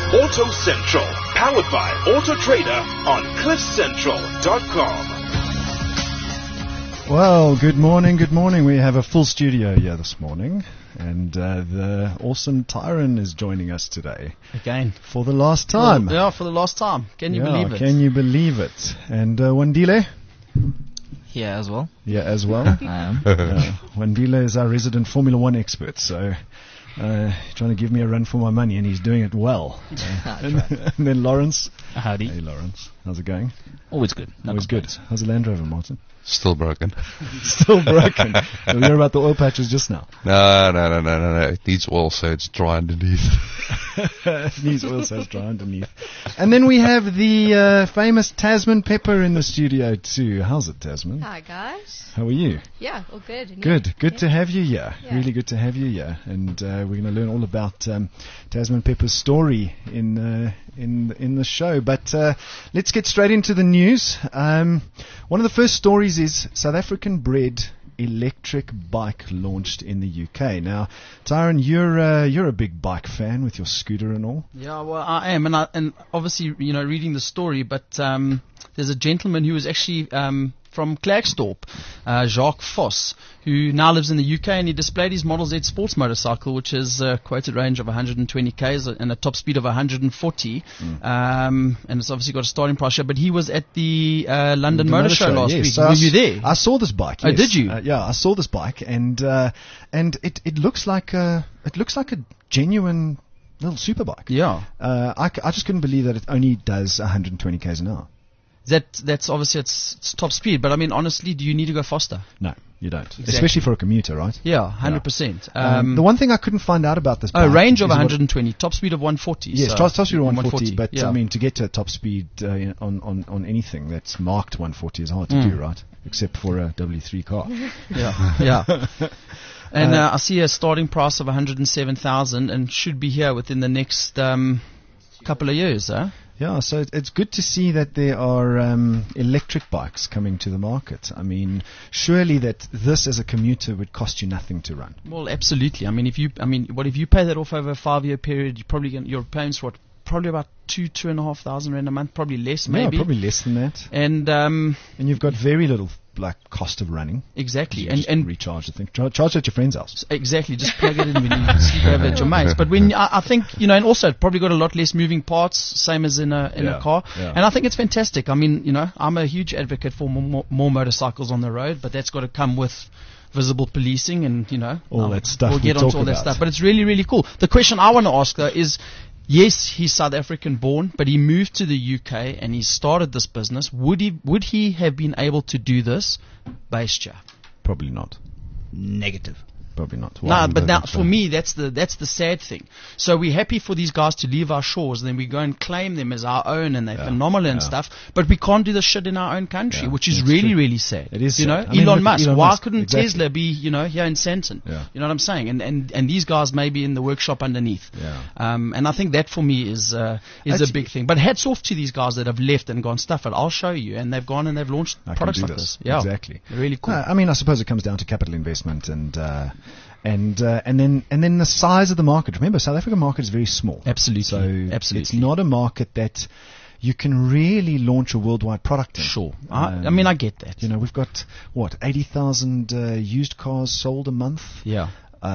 Auto Central, powered by Auto Trader on CliffCentral.com. Well, good morning. We have a full studio here this morning, and the awesome Tyron is joining us today. Again. For the last time. Yeah, for the last time. Can you believe it? Can you believe it? And Wandile? Here as well. Yeah, as well. I am. Wandile is our resident Formula One expert, so trying to give me a run for my money, and he's doing it well. And then Lawrence. Howdy. Hey, Lawrence. How's it going? Always good. Always good. How's the Land Rover, Martin? Still broken. Still broken. We heard about the oil patches just now. No. It needs oil, so it's dry underneath. It needs oil, so it's dry underneath. And then we have the famous Tasman Pepper in the studio too. How's it, Tasman? Hi, guys. How are you? Yeah, all good. And Good. you? Good to have you here. Yeah. Really good to have you here. And we're going to learn all about Tasman Pepper's story in the show. But let's get straight into the news. One of the first stories is South African bred electric bike launched in the UK. Now, Tyron, you're a big bike fan with your scooter and all. Yeah, well, I am, and obviously, reading the story. But there's a gentleman who was actually from Klerksdorp, Jacques Vos, who now lives in the UK, and he displayed his Model Z sports motorcycle, which is a quoted range of 120 k's and a top speed of 140. And it's obviously got a starting price here. But he was at the London Motor Show last week. So Were you there? I saw this bike. Oh, yes. did you? Yeah, I saw this bike, and it looks like a genuine little super bike. Yeah. I just couldn't believe that it only does 120 k's an hour. That's obviously it's top speed, but I mean, honestly, do you need to go faster? No, you don't. Exactly. Especially for a commuter, right? Yeah, 100%. The one thing I couldn't find out about this bike range of is 120, top speed of 140. Yes, so top speed of 140, but yeah. I mean, to get to a top speed on anything that's marked 140 is hard to do, right? Except for a W3 car. Yeah. And I see a starting price of 107,000 and should be here within the next couple of years, huh? Yeah, so it's good to see that there are electric bikes coming to the market. I mean, surely that this as a commuter would cost you nothing to run. Well, absolutely. I mean, if you pay that off over a 5-year period, you're paying for what? Probably about 2,500 rand a month, probably less, maybe. Yeah, probably less than that. And you've got very little cost of running. Exactly. You and recharge the thing. Charge at your friend's house. Exactly. Just plug it in when you sleep over at your mate's. But when I think and also it probably got a lot less moving parts, same as in a car. Yeah. And I think it's fantastic. I mean, I'm a huge advocate for more motorcycles on the road, but that's got to come with visible policing and all that stuff. We'll get onto all that stuff. But it's really, really cool. The question I want to ask though is, yes, he's South African born, but he moved to the UK and he started this business. Would he have been able to do this based here? Probably not. Negative. Probably not. No, but now for me, that's the sad thing. So we're happy for these guys to leave our shores, and then we go and claim them as our own, and they're phenomenal and stuff. But we can't do this shit in our own country, which is really, really sad. It is. Elon Musk. Why couldn't Tesla be, here in Sandton? Yeah. You know what I'm saying? And these guys may be in the workshop underneath. Yeah. And I think that for me is a big thing. But hats off to these guys that have left and gone, stuff it. I'll show you, and they've gone and they've launched products like this. Yeah, exactly. Really cool. I mean, I suppose it comes down to capital investment and then the size of the market. Remember, South African market is very small. Absolutely. So absolutely. It's not a market that you can really launch a worldwide product in. Sure. I mean, I get that. We've got 80,000 used cars sold a month. Yeah.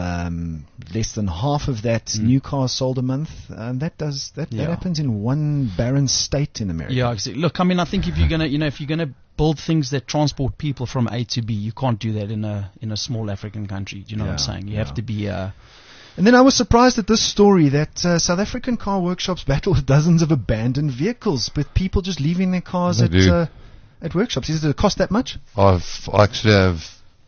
Less than half of that new cars sold a month, and that happens in one barren state in America. Yeah, exactly. Look, I mean, I think if you're gonna build things that transport people from A to B, you can't do that in a small African country. Do you know what I'm saying? You have to be. And then I was surprised at this story that South African car workshops battle with dozens of abandoned vehicles, with people just leaving their cars at workshops. Does it cost that much? I actually have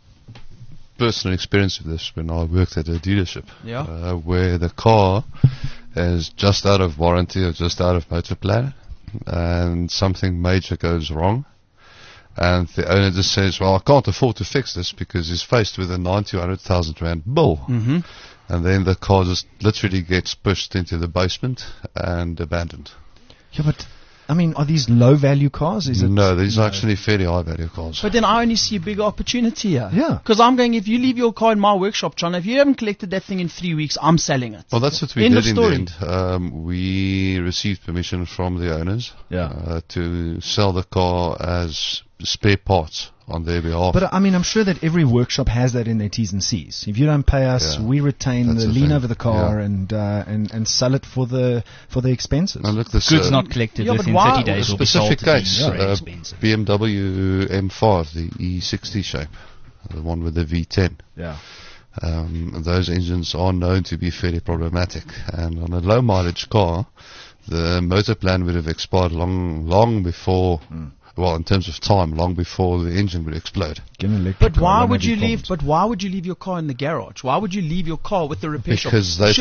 personal experience with this when I worked at a dealership, where the car is just out of warranty or just out of motor plan, and something major goes wrong. And the owner just says, well, I can't afford to fix this, because he's faced with a 90 or 100,000 rand bill. Mm-hmm. And then the car just literally gets pushed into the basement and abandoned. Yeah, but I mean, are these low value cars? Is it? No, these are actually fairly high value cars. But then I only see a bigger opportunity here. Yeah. Because I'm going, if you leave your car in my workshop, John, if you haven't collected that thing in 3 weeks, I'm selling it. Well, that's what we End did of in story. the end. We received permission from the owners Yeah. to sell the car as spare parts on their behalf. But I mean, I'm sure that every workshop has that in their T's and C's. If you don't pay us, Yeah. we retain That's the the lien thing. over the car Yeah. and sell it for the expenses. Now look, this Goods not collected Yeah, but within why- 30 days will be sold specific to them. case, Very expensive. BMW M5, the E60 shape, the one with the V10. Yeah. Those engines are known to be fairly problematic, and on a low mileage car, the motor plan would have expired long before. Well, in terms of time, long before the engine would explode. Get an electric But car, why won't would have you any leave? problems. But why would you leave your car in the garage? Why would you leave your car with the repair shop? Because they've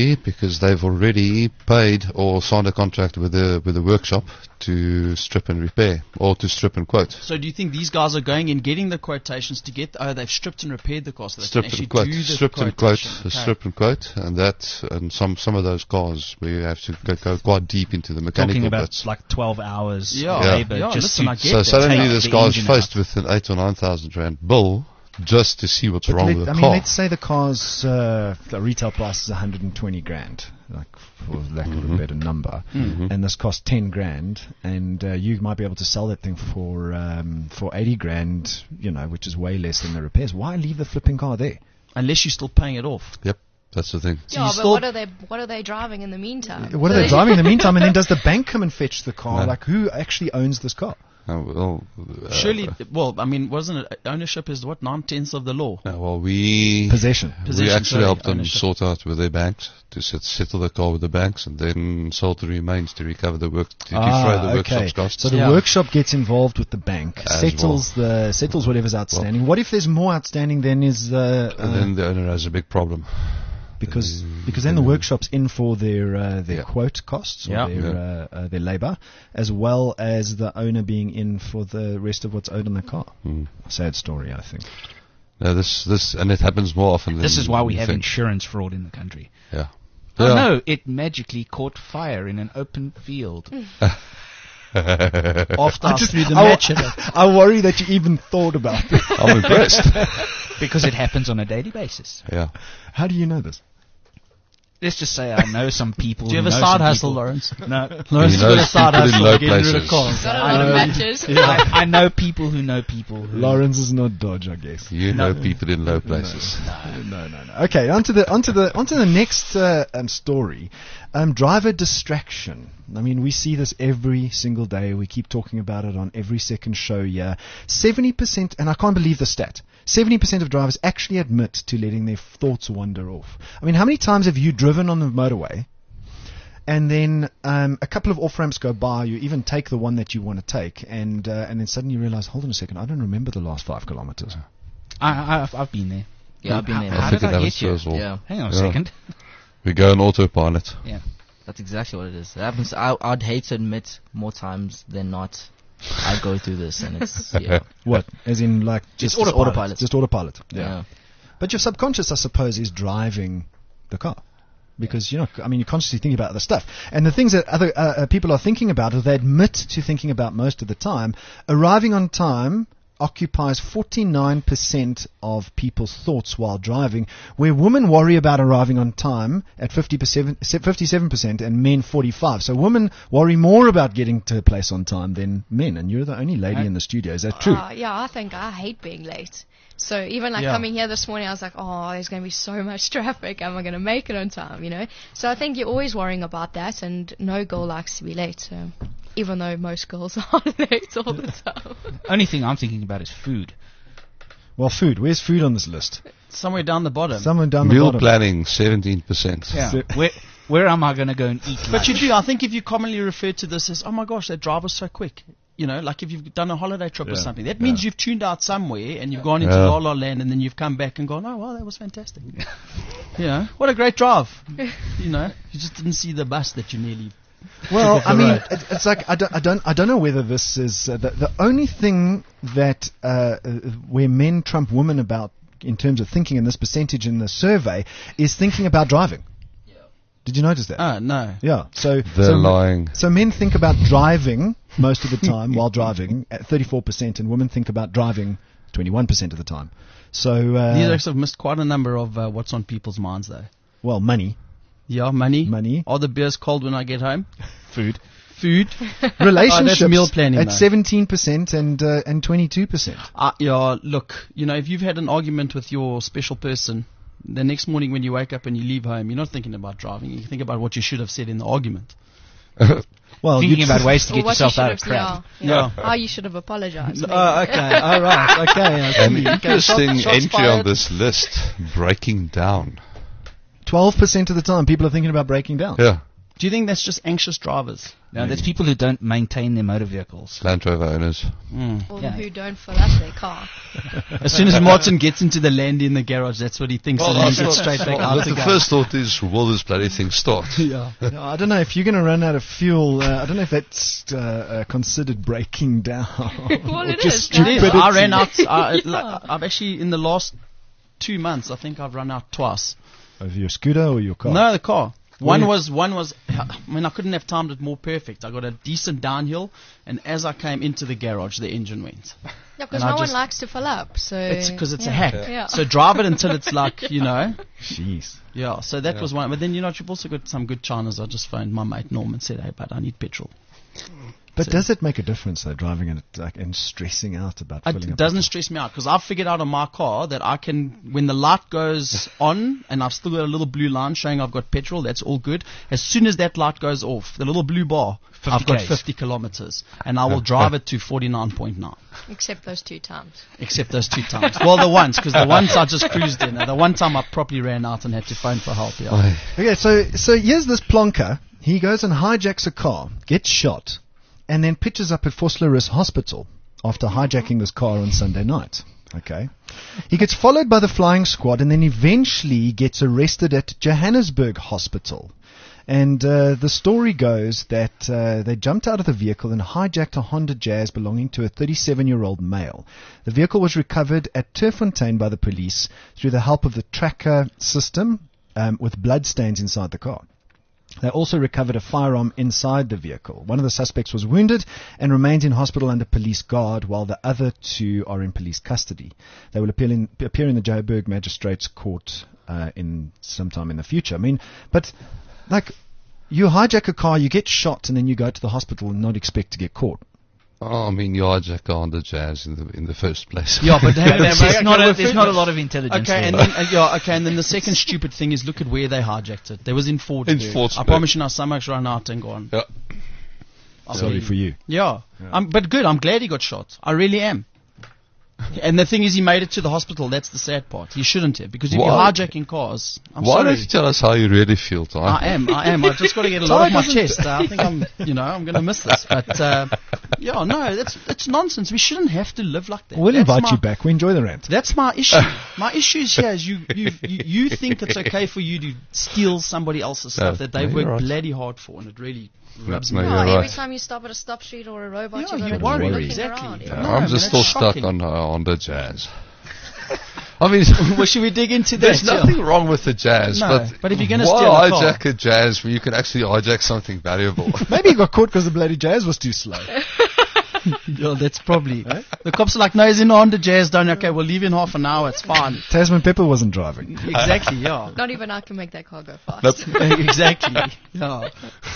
already paid or signed a contract with the workshop to strip and repair or to strip and quote. So do you think these guys are going and getting the quotations to get? Oh, they've stripped and repaired the car, so they Strip can actually and quote, do the strip and quote, quotation. Okay. strip and quote, and some of those cars we have to go quite deep into the mechanical Talking about bits. like 12 hours Yeah. labor Yeah, just listen, I to get So that. suddenly take this the guy's engine faced out. with an 8,000 or 9,000 rand bill just to see what's But wrong with the I car. mean, let's say the car's the retail price is 120 grand, like for lack of a better number, and this costs 10 grand, and you might be able to sell that thing for 80 grand, which is way less than the repairs. Why leave the flipping car there? Unless you're still paying it off. Yep, that's the thing. Yeah, you but still- what are they driving in the meantime? What are they driving in the meantime? And then does the bank come and fetch the car? No. Like, who actually owns this car? Surely, well, I mean, wasn't it ownership is what 9/10 of the law? we Possession. we Possession, actually sorry, helped them ownership. sort out with their banks to settle the car with the banks, and then sold the remains to recover the work to defray the workshop's costs. So the Yeah. workshop gets involved with the bank, As settles whatever's outstanding. What if there's more outstanding than is and then the owner has a big problem. because then the workshop's in for their Yeah. quote costs or Yeah. their labour, as well as the owner being in for the rest of what's owed on the car. Sad story, I think. Now this and it happens more often than This is why we you have think. insurance fraud in the country. Yeah. Oh Yeah. no, it magically caught fire in an open field. After I threw the I, match at it. I worry that you even thought about it. I'm impressed. Because it happens on a daily basis. Yeah. How do you know this? Let's just say I know some people. Do you have who a know side some hustle, people. Lawrence? No. Lawrence He has got a knows side people in hustle low of getting rid of places. cars. Got a lot of matches. I know people who know people who. Lawrence is not Dodge, I guess. You know people in low places. No. Okay, onto the next story. Driver distraction. I mean, we see this every single day. We keep talking about it on every second show here. 70%, and I can't believe the stat, 70% of drivers actually admit to letting their thoughts wander off. I mean, how many times have you driven on the motorway and then a couple of off-ramps go by, you even take the one that you want to take, and then suddenly you realize, hold on a second, I don't remember the last 5 kilometers. I've been there. Yeah, I've been there. How think did it I happens get to you? us all. Yeah, Hang on a Yeah. second. We go on autopilot. that's exactly what it is. It happens. I'd hate to admit more times than not. I go through this, and it's What? As in, like, Just autopilot. Just autopilot. yeah. But your subconscious, I suppose, is driving the car. Because, you're consciously thinking about other stuff. And the things that other people are thinking about, or they admit to thinking about most of the time, arriving on time occupies 49% of people's thoughts while driving, where women worry about arriving on time at 57% and men 45%. So women worry more about getting to a place on time than men. And you're the only lady in the studio. Is that true? Yeah, I think I hate being late. So even Yeah. coming here this morning, I was like, oh, there's going to be so much traffic. Am I going to make it on time, So I think you're always worrying about that, and no girl likes to be late. So even though most girls are late all the time. Only thing I'm thinking about is food. Well, food. Where's food on this list? Somewhere down the bottom. Somewhere down the Meal bottom. planning, 17%. Yeah. So- Where am I going to go and eat But you lunch? do. I think if you commonly refer to this as, oh my gosh, that driver's so quick. Like if you've done a holiday trip or Yeah. something, that means you've tuned out somewhere and you've gone into Yeah. La La Land, and then you've come back and gone, oh wow, that was fantastic. What a great drive. You just didn't see the bus that you nearly. Well, Took off I the mean, road. it's like I don't know whether this is the only thing that where men trump women about in terms of thinking in this percentage in the survey is thinking about driving. Did you notice that? No. Yeah. So They're lying. So men think about driving most of the time while driving at 34%, and women think about driving 21% of the time. So These acts have missed quite a number of what's on people's minds, though. well, money, Yeah, money. Money. Are the beers cold when I get home? food, Oh, relationships that's meal planning, at though. 17% and 22%. Yeah, look, if you've had an argument with your special person, the next morning when you wake up and you leave home, you're not thinking about driving. You think about what you should have said in the argument. Well, Thinking you'd about ways to Or get what you yourself should out of have- crap. Yeah. Yeah. How you should have apologized. maybe. okay, all right, okay. I An see. interesting shots entry on fired. this list: breaking down. 12% of the time, people are thinking about breaking down. Yeah, Do you think that's just anxious drivers? No, that's people who don't maintain their motor vehicles. Land Rover owners. Or Yeah. who don't fill up their car. As soon as Martin gets into the Landy in the garage, that's what he thinks, and then he gets straight back out the again. first thought is, will this bloody thing start? Yeah. No, I don't know if you're going to run out of fuel. I don't know if that's considered breaking down. Well, Or it just is. It is. I stupidity. ran out. I've actually, in the last 2 months, I think I've run out twice. Of your scooter or your car? No, the car. One Well, was. I mean, I couldn't have timed it more perfect. I got a decent downhill, and as I came into the garage, the engine went. Yeah, because And I no one just- likes to fill up. So It's because it's a yeah. hack. Yeah. So drive it until it's like, Jeez. Yeah. So that was one. But then you've also got some good Chinas. I just phoned my mate Norm and said, "Hey, but I need petrol." But So- does it make a difference, though, driving it and stressing out about filling It up? doesn't stress me out because I've figured out on my car that I can, when the light goes on and I've still got a little blue line showing I've got petrol, that's all good. As soon as that light goes off, the little blue bar, I've got 50 kilometers and I will drive it to 49.9. Except those 2 times. Except those 2 times. Well, the once, because the once I just cruised in. The one time I properly ran out and had to phone for help. Yeah. Okay, so here's this plonker. He goes and hijacks a car, gets shot, and then pitches up at Vosloorus Hospital after hijacking this car on Sunday night. Okay. He gets followed by the flying squad and then eventually gets arrested at Johannesburg Hospital. And the story goes that they jumped out of the vehicle and hijacked a Honda Jazz belonging to a 37-year-old male. The vehicle was recovered at Turfontein by the police through the help of the tracker system with bloodstains inside the car. They also recovered a firearm inside the vehicle. One of the suspects was wounded and remains in hospital under police guard, while the other 2 are in police custody. They will appear in the Joburg Magistrates Court in sometime in the future. I mean, but like, you hijack a car, you get shot, and then you go to the hospital and not expect to get caught. Oh, I mean, you hijack on the Jazz in the first place. Yeah, but There's not a lot of intelligence. Okay, there. and then the second stupid thing is look at where they hijacked it. They was in Fordsburg. In Fordsburg. I promise you now, Samax ran out and gone. Yeah. Sorry for you. Yeah. But good. I'm glad he got shot. I really am. And the thing is, he made it to the hospital. That's the sad part. He shouldn't have, because if Why? you're hijacking cars, I'm Why sorry. don't you tell us how you really feel, Ty? I am. I've just got to get a lot off my chest. I think I'm going to miss this. But yeah, no, that's nonsense. We shouldn't have to live like that. We'll That's invite my- you back. We enjoy the rant. That's my issue. My issue is here is you think it's okay for you to steal somebody else's stuff that they've no, worked you're right. bloody hard for, and it really rubs No, me you're wrong. Oh, every right. time you stop at a stop street or a robot, Yeah, you're you going to worry. be looking Exactly. around. Yeah. I'm man, just still that's stuck shocking. on the Jazz. I mean, Well, should we dig into that? there's Yeah. nothing wrong with the Jazz, No, but if you're gonna why steal a car- hijack a Jazz where you can actually hijack something valuable? Maybe he got caught because the bloody Jazz was too slow. Yeah, that's probably. The cops are like, no, he's in on the Jazz. Don't. Okay, we'll leave in half an hour. It's fine. Tasman Pepper wasn't driving. Exactly. Yeah. Not even I can make that car go fast. Exactly. Yeah.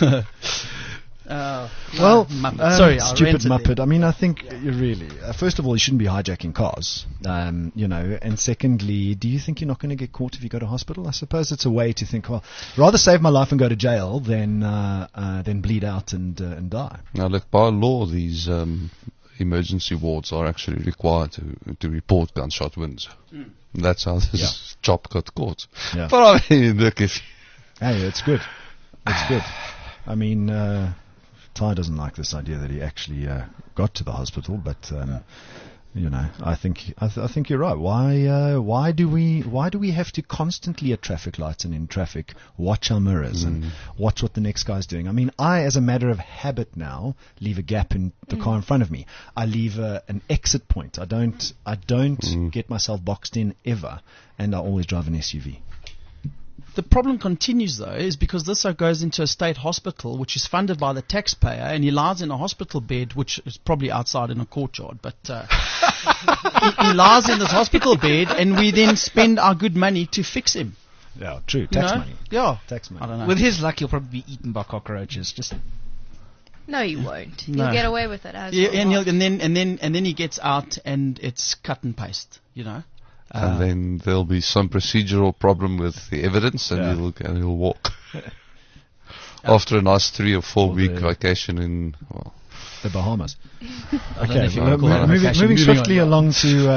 Well, Muppet. Sorry, I stupid ranted Muppet. there. I mean, I think you really, first of all, you shouldn't be hijacking cars, and secondly, do you think you're not going to get caught if you go to hospital? I suppose it's a way to think, well, rather save my life and go to jail than bleed out and die. Now, look, by law, these emergency wards are actually required to report gunshot wounds. That's how this chop got caught. Yeah. But I mean, look, if Hey, it's good. It's good. I mean, Ty doesn't like this idea that he actually got to the hospital, but I think you're right. Why do we have to constantly at traffic lights and in traffic watch our mirrors and watch what the next guy's doing? I mean, I, as a matter of habit now, leave a gap in the car in front of me. I leave an exit point. I don't get myself boxed in ever, and I always drive an SUV. The problem continues, though, is because this goes into a state hospital, which is funded by the taxpayer, and he lies in a hospital bed, which is probably outside in a courtyard, but he lies in this hospital bed, and we then spend our good money to fix him. Yeah, true. Tax money. Yeah. Tax money. I don't know. With his luck, he'll probably be eaten by cockroaches. Just No, you won't. No. You'll get away with it as Yeah, well. and then he gets out, and it's cut and paste, And then there'll be some procedural problem with the evidence, and he'll walk. After a nice 3 or 4 week vacation in the Bahamas. I don't know if you wanna call that a moving vacation. swiftly along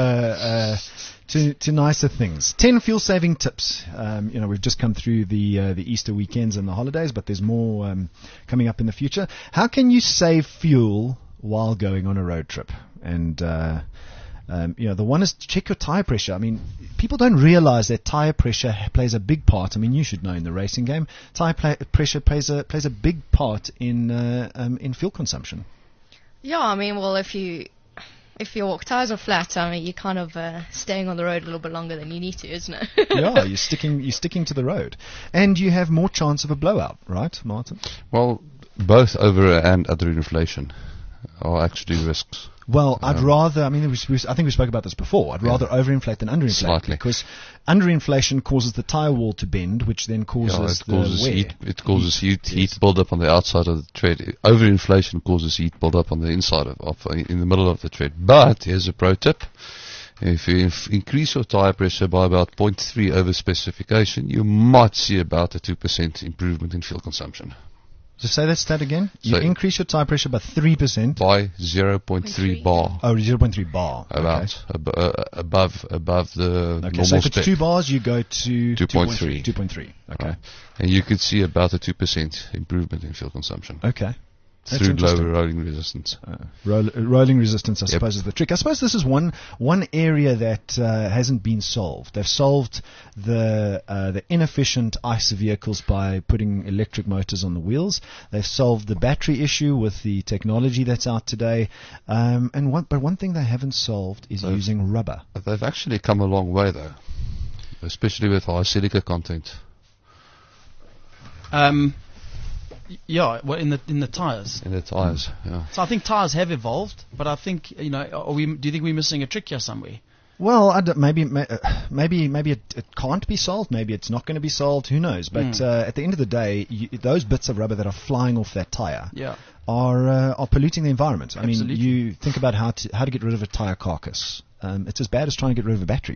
to nicer things. 10 fuel saving tips. We've just come through the Easter weekends and the holidays, but there's more coming up in the future. How can you save fuel while going on a road trip? And the one is to check your tire pressure. I mean, people don't realize that tire pressure plays a big part. I mean, you should know in the racing game, tire pressure plays a big part in fuel consumption. Yeah, I mean, well, if your tires are flat, I mean, you're kind of staying on the road a little bit longer than you need to, isn't it? Yeah, you're sticking to the road, and you have more chance of a blowout, right, Martin? Well, both over and underinflation are actually risks. Well, I'd rather, I think we spoke about this before, I'd rather overinflate than underinflate. Slightly. Because underinflation causes the tire wall to bend, which then causes heat. It causes heat build-up on the outside of the tread. Overinflation causes heat build-up on the inside in the middle of the tread. But here's a pro tip. If you increase your tire pressure by about 0.3 over specification, you might see about a 2% improvement in fuel consumption. So say that stat again. You So increase your tire pressure by 3%. By 0.3 bar. Oh, 0.3 bar. About above the Okay, normal so if it's spec. 2 bars, you go to 2.3. 2.3. Okay. Right. And you could see about a 2% improvement in fuel consumption Okay. That's through interesting. lower rolling resistance. Rolling resistance, I Yep. suppose, is the trick. I suppose this is one area that hasn't been solved. They've solved the inefficient ICE vehicles by putting electric motors on the wheels. They've solved the battery issue with the technology that's out today. But one thing they haven't solved is using rubber. They've actually come a long way, though, especially with high silica content. Yeah, well, in the tires. In the tires, yeah. So I think tires have evolved, but I think do you think we're missing a trick here somewhere? Well, maybe it can't be solved. Maybe it's not going to be solved. Who knows? But at the end of the day, those bits of rubber that are flying off that tire are polluting the environment. I mean, you think about how to get rid of a tire carcass. It's as bad as trying to get rid of a battery.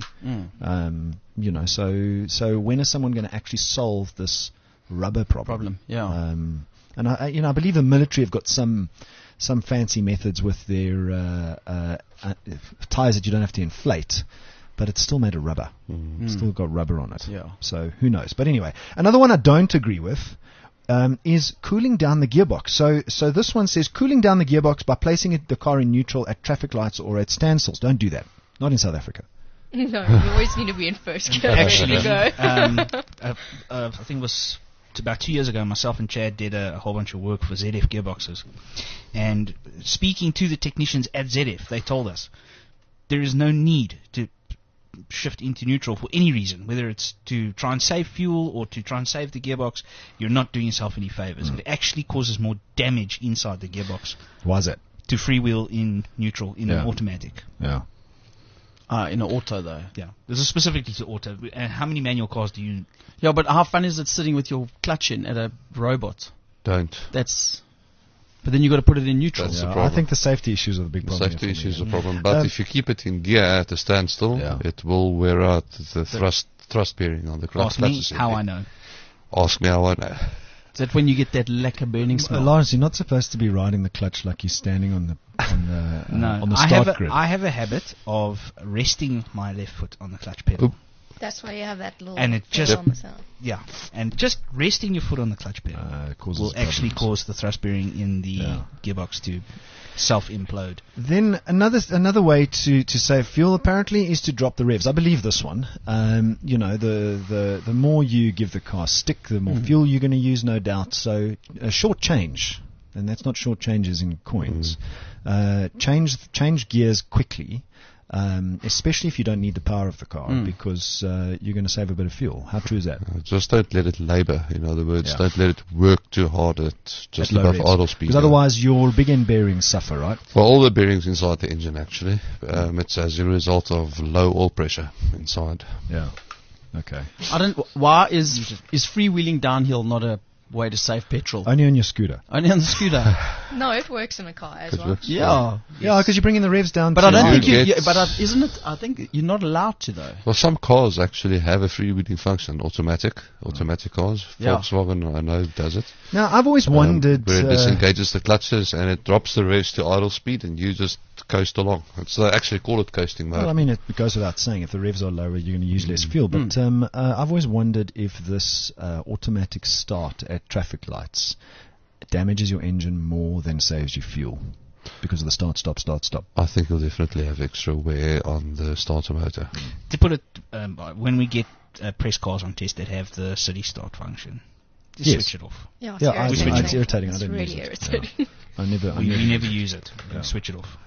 So when is someone going to actually solve this rubber problem? And I believe the military have got some fancy methods with their tires that you don't have to inflate, but it's still made of rubber. It's still got rubber on it. Yeah. So who knows? But anyway, another one I don't agree with is cooling down the gearbox. So this one says cooling down the gearbox by placing the car in neutral at traffic lights or at standstills. Don't do that. Not in South Africa. No, you always need to be in first gear. Actually, ready to go. I think it was about 2 years ago, myself and Chad did a whole bunch of work for ZF gearboxes. And speaking to the technicians at ZF, they told us there is no need to shift into neutral for any reason, whether it's to try and save fuel or to try and save the gearbox. You're not doing yourself any favors. It actually causes more damage inside the gearbox. Why is it? To freewheel in neutral in an automatic. Yeah. In an auto though. Yeah, this is specifically to auto. And how many manual cars do you? Yeah, but how fun is it sitting with your clutch in at a robot? Don't. But then you got to put it in neutral. That's the problem. I think the safety issues are the big problem. Safety issues are a problem. But if you keep it in gear at a standstill, it will wear out the thrust bearing on the clutch. Ask me how I know. Ask me how I know. Is that when you get that lacquer burning smell? Lawrence, you're not supposed to be riding the clutch like you're standing on the no, start grid. I have a habit of resting my left foot on the clutch pedal. Oop. That's why you have that little And it just on the side. Yeah, and just resting your foot on the clutch pedal will actually cause the thrust bearing in the gearbox to self-implode. Then another way to save fuel apparently is to drop the revs. I believe this one. The more you give the car stick, the more fuel you're going to use, no doubt. So a short change, and that's not short changes in coins. Change gears quickly. especially if you don't need the power of the car, because you're going to save a bit of fuel. How true is that? Just don't let it labour. In other words, don't let it work too hard at just At low above revs. idle speed. Because otherwise your big end bearings suffer, right? Well, all the bearings inside the engine actually. It's as a result of low oil pressure inside. Yeah. Okay. Why is freewheeling downhill not a way to save petrol? Only on your scooter. Only on the scooter. No, it works in a car as It well. works. Yeah. Yeah, because you're bringing the revs down. But to I don't think you you. get- Isn't it? I think you're not allowed to though. Well, some cars actually have a freewheeling function, automatic cars. Yeah. Volkswagen, I know, does it. Now, I've always wondered. Where it disengages the clutches and it drops the revs to idle speed and you just coast along. They actually call it coasting mode. Well, I mean, it goes without saying, if the revs are lower, you're going to use less fuel. But I've always wondered if this automatic start at traffic lights damages your engine more than saves you fuel because of the start, stop, start, stop. I think you'll definitely have extra wear on the starter motor. To put it, when we get press cars on test that have the city start function, just Yes. switch it off. Yeah, it's Yeah, irritating. it's irritating. I It's don't really use it. irritating. Yeah. I never. We never use it. Yeah. Switch it off.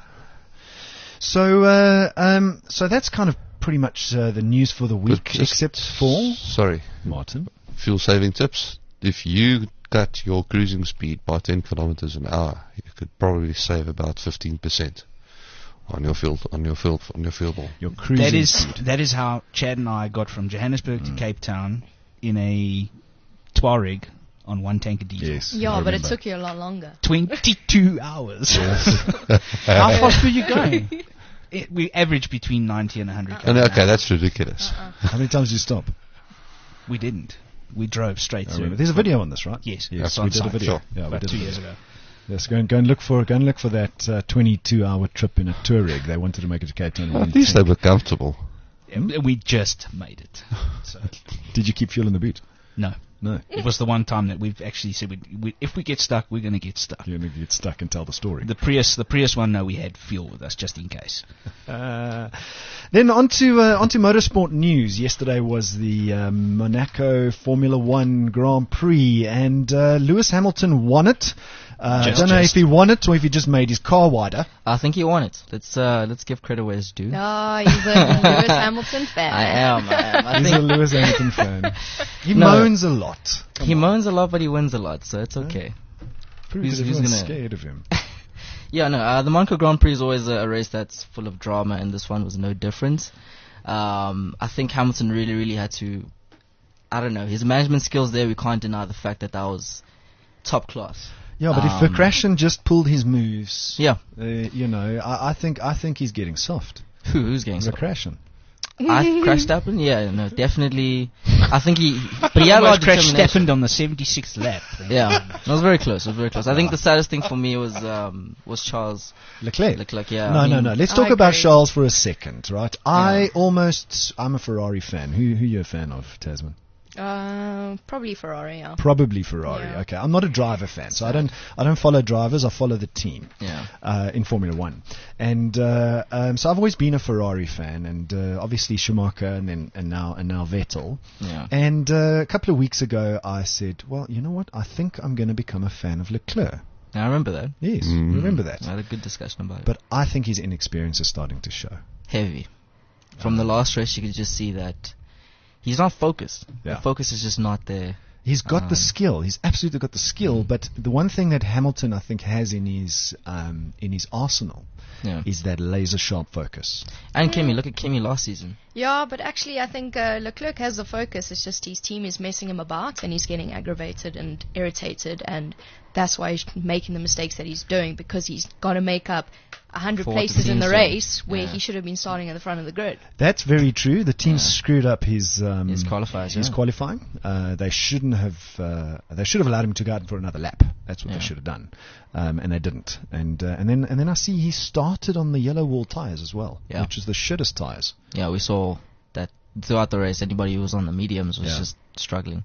So that's kind of pretty much the news for the week, But just- except for Sorry, Martin. fuel saving tips. If you cut your cruising speed by 10 kilometers an hour, you could probably save about 15% on your fuel bill. Your cruising speed. That is how Chad and I got from Johannesburg to Cape Town in a Tuareg on one tank of diesel. Yes. Yeah, I but it remember. took you a lot longer. 22 hours. How fast were you going? We averaged between 90 and 100 And km an okay, hour. that's ridiculous. How many times did you stop? We didn't. We drove straight I through. remember. There's a video on this, right? Yes, Yes, it's we on did a site. video. Sure. Yeah, we About did 2 a years video. ago. Yes, go and look for that 22-hour trip in a Touareg. They wanted to make it to Cape Town. in Well, one at least they tank. were comfortable. And we just made it. So, Did you keep fuel in the boot? no. No. It was the one time that we've actually said if we get stuck, we're going to get stuck. You're going to get stuck and tell the story. The Prius one, no, we had fuel with us just in case. Then on to motorsport news. Yesterday was the Monaco Formula One Grand Prix, and Lewis Hamilton won it. I don't know if he won it or if he just made his car wider. I think he won it. Let's give credit where it's due. No, he's a Lewis Hamilton fan. I am. I He's a think Lewis Hamilton fan. He No. moans a lot. he moans a lot, but he wins a lot, so it's okay. Proves Who's that everyone's gonna- scared of him. Yeah, no, the Monaco Grand Prix is always a race that's full of drama, and this one was no different. I think Hamilton really, really had to, I don't know, his management skills there, we can't deny the fact that was top class. Yeah, but if Verkrashen just pulled his moves, Yeah. I think he's getting soft. Who's getting so? Verkrashen. I crashed up, and yeah, no, definitely. I think but he had a lot of Crash determination. Stappen on the 76th lap. Yeah, it was very close. It was very close. I think the saddest thing for me was Charles Leclerc. Leclerc. Yeah, No. Let's I talk about agree. Charles for a second, right? I'm a Ferrari fan. Who you a fan of, Tasman? Probably Ferrari, yeah. Probably Ferrari. Yeah. Okay, I'm not a driver fan, so I don't follow drivers. I follow the team. Yeah. In Formula One, and so I've always been a Ferrari fan, and obviously Schumacher, and now Vettel. Yeah. And a couple of weeks ago, I said, well, you know what? I think I'm going to become a fan of Leclerc. I remember that. Yes, remember that. I had a good discussion about it. But I think his inexperience is starting to show. Heavy. From the last race, you could just see that he's not focused. Yeah. The focus is just not there. He's got the skill. He's absolutely got the skill. But the one thing that Hamilton, I think, has in his arsenal Yeah. is that laser sharp focus. And Kimi, look at Kimi last season. Yeah, but actually I think Leclerc has the focus. It's just his team is messing him about and he's getting aggravated and irritated, and that's why he's making the mistakes that he's doing, because he's got to make up 100 For what the places in team's the doing. race where Yeah. he should have been starting at the front of the grid. That's very true. The team Yeah. screwed up his qualifiers, His yeah. qualifying. They shouldn't have. They should have allowed him to go out for another lap. That's what Yeah. they should have done, and they didn't. And then I see he started on the yellow wall tires as well, Yeah. which is the shittest tires. Yeah, we saw that throughout the race. Anybody who was on the mediums was Yeah. just struggling.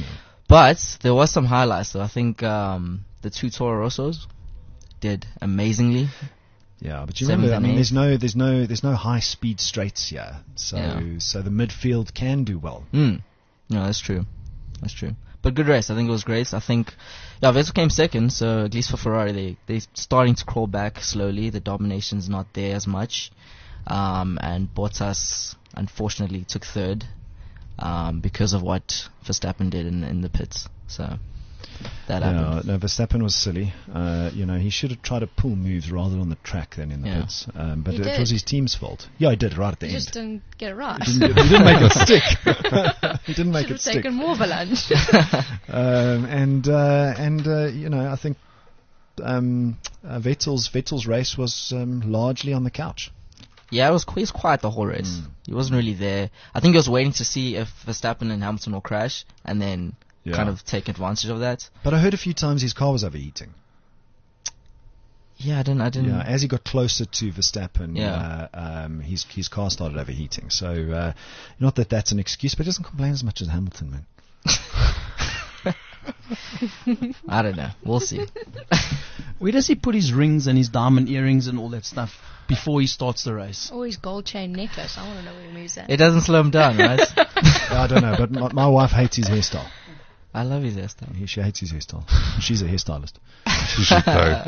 But there was some highlights, though. I think the two Toro Rossos did amazingly. Yeah, but you Seventh remember, I mean, and there's no high speed straights here, so Yeah. so the midfield can do well. No, that's true. That's true. But good race. I think it was great. I think, Vettel came second, so at least for Ferrari, they're starting to crawl back slowly. The domination's not there as much. and Bottas unfortunately took third because of what Verstappen did in the pits. So that happened. No, Verstappen was silly. He should have tried to pull moves rather on the track than in the pits. But it was his team's fault. Yeah, he did right at the end. He just didn't get it right. He didn't make it stick. He didn't make it stick. Should have taken more of a lunch. I think Vettel's race was largely on the couch. Yeah, he was quiet the whole race. He wasn't really there. I think he was waiting to see if Verstappen and Hamilton will crash, and then kind of take advantage of that. But I heard a few times his car was overheating. Yeah, I didn't. Yeah, as he got closer to Verstappen, his car started overheating. So, not that that's an excuse, but he doesn't complain as much as Hamilton, man. I don't know. We'll see. Where does he put his rings and his diamond earrings and all that stuff before he starts the race? Or his gold chain necklace. I want to know where he moves that. It doesn't slow him down, right? I don't know, but my wife hates his hairstyle. I love his hairstyle. She hates his hairstyle. She's a hairstylist. She should know.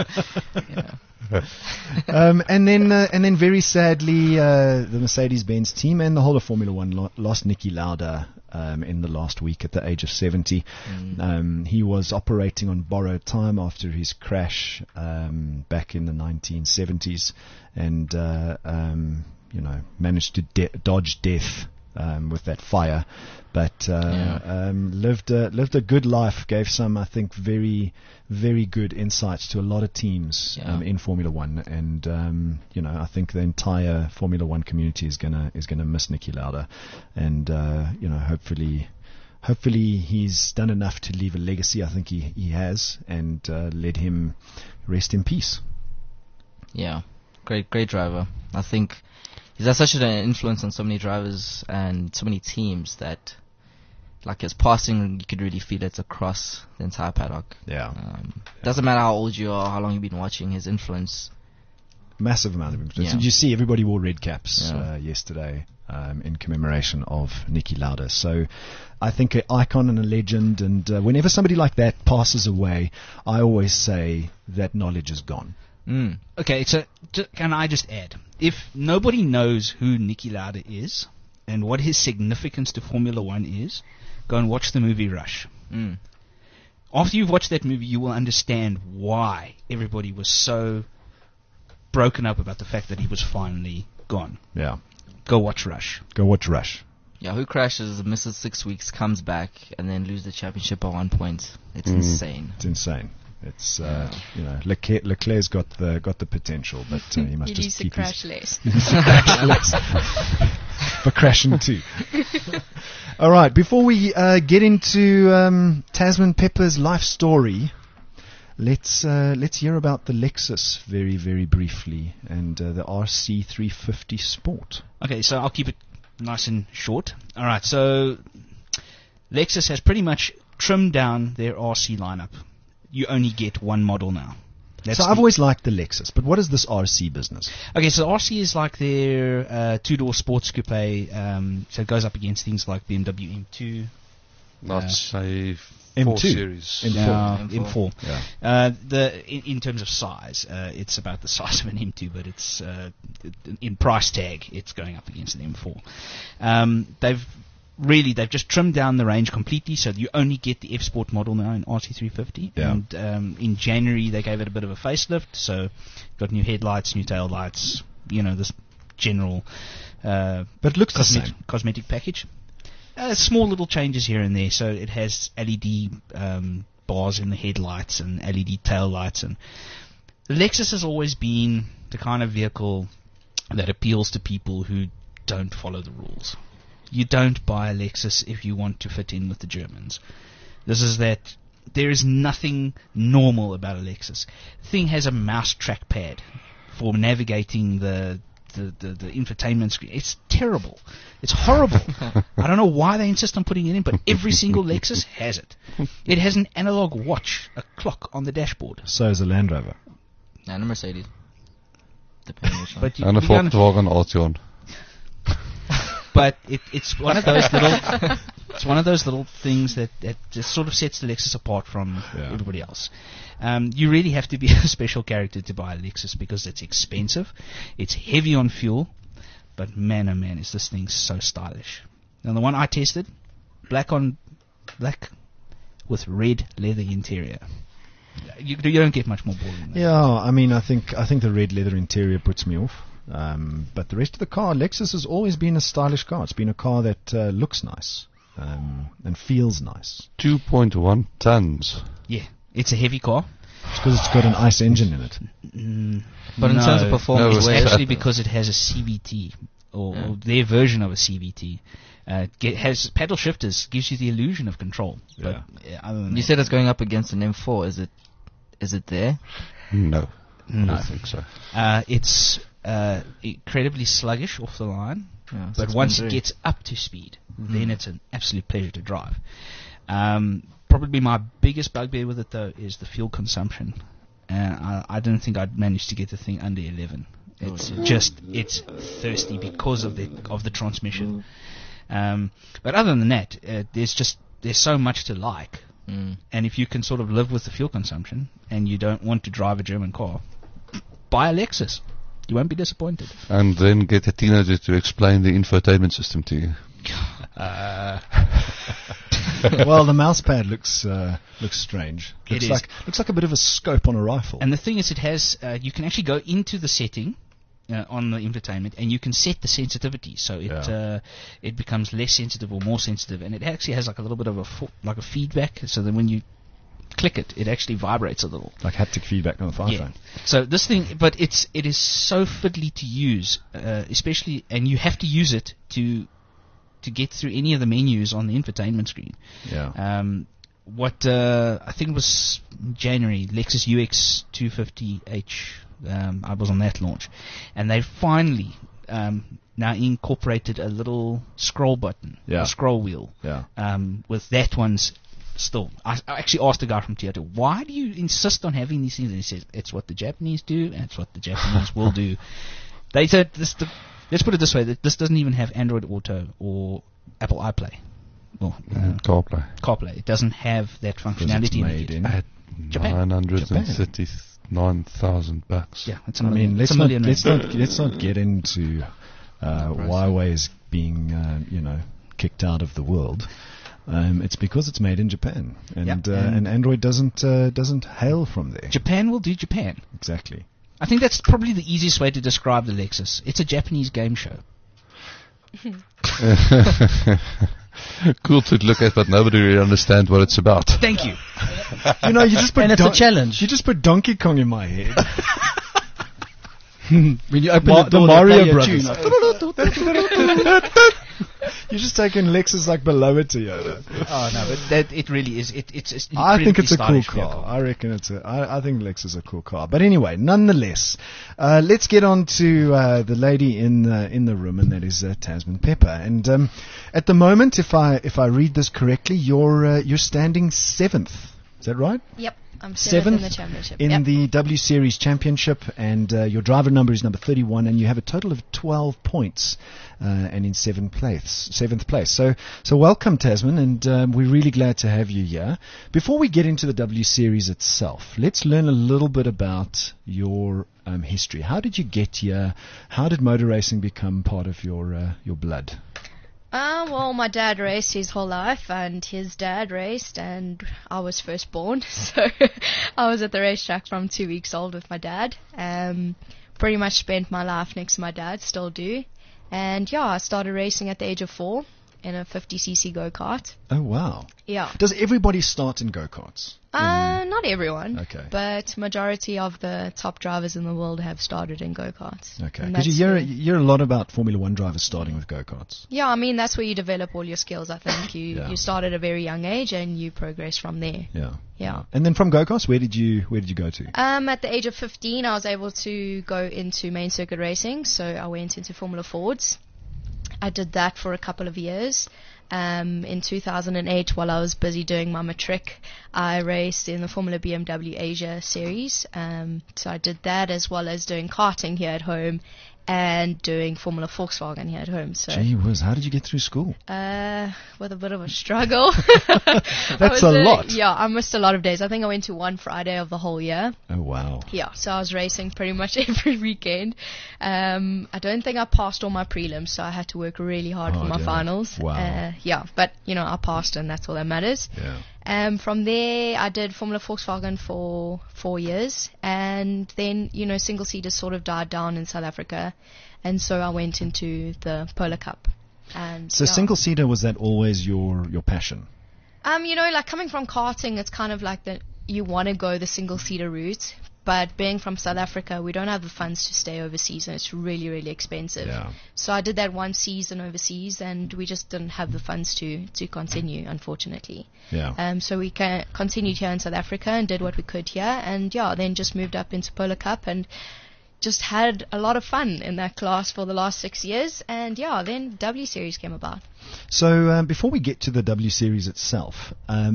And then very sadly, the Mercedes-Benz team and the whole of Formula One lost Niki Lauda in the last week at the age of 70. He was operating on borrowed time after his crash back in the 1970s, and managed to dodge death with that fire, but lived a good life. Gave some, I think, very, very good insights to a lot of teams in Formula One, and I think the entire Formula One community is gonna miss Niki Lauda, and hopefully he's done enough to leave a legacy. I think he has, and let him rest in peace. Yeah, great driver. I think he's had such an influence on so many drivers and so many teams that, like, his passing, you could really feel it across the entire paddock. Yeah. Doesn't matter how old you are, how long you've been watching, his influence. Massive amount of influence. Did you see everybody wore red caps yesterday in commemoration of Niki Lauda? So I think an icon and a legend, and whenever somebody like that passes away, I always say that knowledge is gone. Okay, so can I just add, if nobody knows who Niki Lauda is and what his significance to Formula One is, go and watch the movie Rush. After you've watched that movie, you will understand why everybody was so broken up about the fact that he was finally gone. Yeah. Go watch Rush. Yeah, who crashes, misses 6 weeks, comes back, and then lose the championship by 1 point? It's insane. It's insane. It's Leclerc's got the potential, but he must just keep crash less. For crashing too. All right, before we get into Tasman Pepper's life story, let's hear about the Lexus very, very briefly, and the RC350 Sport. Okay, so I'll keep it nice and short. All right, so Lexus has pretty much trimmed down their RC lineup. You only get one model now. So I've always liked the Lexus, but what is this RC business? Okay, so RC is like their two-door sports coupe, so it goes up against things like BMW M2. Not say M2 series. M4. Yeah. In terms of size, it's about the size of an M2, but it's in price tag, it's going up against an M4. They've just trimmed down the range completely, so you only get the F-Sport model now in RC350. Yeah. And in January, they gave it a bit of a facelift, so got new headlights, new tail lights, this general but it looks cosmetic package. Small little changes here and there, so it has LED bars in the headlights and LED tail lights. And the Lexus has always been the kind of vehicle that appeals to people who don't follow the rules. You don't buy a Lexus if you want to fit in with the Germans. This is that there is nothing normal about a Lexus. The thing has a mouse trackpad for navigating the infotainment screen. It's terrible. It's horrible. I don't know why they insist on putting it in, but every single Lexus has it. It has an analog watch, a clock on the dashboard. So is a Land Rover. And a Mercedes. Depending which one. And a Volkswagen Altion. But it's one of those little things that just sort of sets the Lexus apart from everybody else. You really have to be a special character to buy a Lexus because it's expensive, it's heavy on fuel, but man, oh man, is this thing so stylish. Now the one I tested, black on black with red leather interior. You don't get much more boring than that. Yeah, I mean, I think the red leather interior puts me off. But the rest of the car, Lexus has always been a stylish car. It's been a car that looks nice and feels nice. 2.1 tons. Yeah, it's a heavy car. It's because it's got an ICE engine in it. But in terms of performance, it's where- actually because it has a CVT or their version of a CVT. Has paddle shifters, gives you the illusion of control. But other than you said it's going up against an M4. Is it there? No. No. I don't think so. It's incredibly sluggish off the line, but 6.3. once it gets up to speed, then it's an absolute pleasure to drive. Probably my biggest bugbear with it, though, is the fuel consumption. I don't think I'd manage to get the thing under 11. It's thirsty because of the transmission. But other than that, there's so much to like. And if you can sort of live with the fuel consumption and you don't want to drive a German car, buy a Lexus. You won't be disappointed. And then get a teenager to explain the infotainment system to you. Well, the mouse pad looks strange. It is. Looks like a bit of a scope on a rifle. And the thing is, it has you can actually go into the setting on the infotainment, and you can set the sensitivity, so it becomes less sensitive or more sensitive, and it actually has like a little bit of a feedback, so that when you click it, it actually vibrates a little. Like haptic feedback on the iPhone. Yeah. So this thing, but it is so fiddly to use, especially, and you have to use it to get through any of the menus on the infotainment screen. Yeah. I think it was January, Lexus UX 250H. I was on that launch, and they finally now incorporated a little scroll button, a scroll wheel. Yeah. With that one's still. I actually asked the guy from Toyota, why do you insist on having these things? And he says, it's what the Japanese do, and it's what the Japanese will do. They said let's put it this way: that this doesn't even have Android Auto or Apple iPlay. Well, CarPlay. It doesn't have that functionality made in in Japan. $939,000. Yeah, it's a I million. mean, It's let's not get into Huawei's being kicked out of the world. It's because it's made in Japan, and Android doesn't hail from there. Japan will do Japan. Exactly. I think that's probably the easiest way to describe the Lexus. It's a Japanese game show. Cool to look at, but nobody really understands what it's about. Thank you. You just put And it's a challenge. You just put Donkey Kong in my head. When you open the door, Mario they play a Brothers. tune. You're just taking Lexus like below it, Toyota. Oh no, but it really is. It's. I think it's a cool stylish car. vehicle. I reckon I think Lexus is a cool car. But anyway, nonetheless, let's get on to the lady in the room, and that is Tasman Pepper. And at the moment, if I read this correctly, you're standing 7th. Is that right? Yep. I'm seventh in the championship. In the W Series Championship, and your driver number is number 31, and you have a total of 12 points, and in 7th place. So welcome, Tasman, and we're really glad to have you here. Before we get into the W Series itself, let's learn a little bit about your history. How did you get here? How did motor racing become part of your blood? Well, my dad raced his whole life, and his dad raced, and I was first born, so I was at the racetrack from 2 weeks old with my dad. Pretty much spent my life next to my dad, still do. And I started racing at the age of 4 in a 50cc go-kart. Oh, wow. Yeah. Does everybody start in go-karts? Not everyone. Okay. But majority of the top drivers in the world have started in go-karts. Okay. And Because you hear a lot about Formula 1 drivers starting with go-karts. Yeah, I mean, that's where you develop all your skills, I think. You start at a very young age and you progress from there. Yeah. And then from go-karts, where did you go to? At the age of 15, I was able to go into main circuit racing, so I went into Formula Fords. I did that for a couple of years. In 2008, while I was busy doing my matric, I raced in the Formula BMW Asia series. So I did that as well as doing karting here at home. and doing Formula Volkswagen here at home. So, Gee whiz, how did you get through school? with a bit of a struggle. That's a lot. Yeah, I missed a lot of days. I think I went to one Friday of the whole year. Oh, wow. Yeah, so I was racing pretty much every weekend. I don't think I passed all my prelims, so I had to work really hard for my finals. Wow. Yeah, but, I passed, and that's all that matters. Yeah. From there, I did Formula Volkswagen for 4 years, and then, single-seaters sort of died down in South Africa, and so I went into the Polar Cup. And so single-seater, was that always your passion? Coming from karting, it's kind of like that you want to go the single-seater route, but being from South Africa, we don't have the funds to stay overseas, and it's really, really expensive. Yeah. So I did that one season overseas, and we just didn't have the funds to continue, unfortunately. Yeah. So we continued here in South Africa and did what we could here, and then just moved up into Polar Cup and just had a lot of fun in that class for the last 6 years, and then W Series came about. So before we get to the W Series itself,